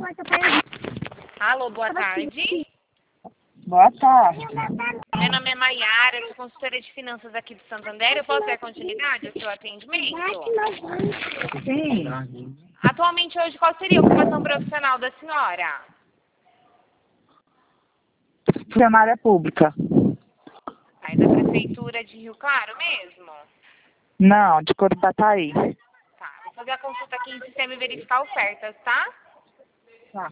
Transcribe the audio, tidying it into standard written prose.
Alô, boa tarde. Boa tarde. Meu nome é Maiara, sou consultora de finanças aqui de Santander. Eu posso dar continuidade ao seu atendimento? Sim. Atualmente, hoje, qual seria a ocupação profissional da senhora? Funcionária pública. Aí da Prefeitura de Rio Claro mesmo? Não, de Corubataí. Tá, vou fazer a consulta aqui em sistema e verificar ofertas, tá? Tá.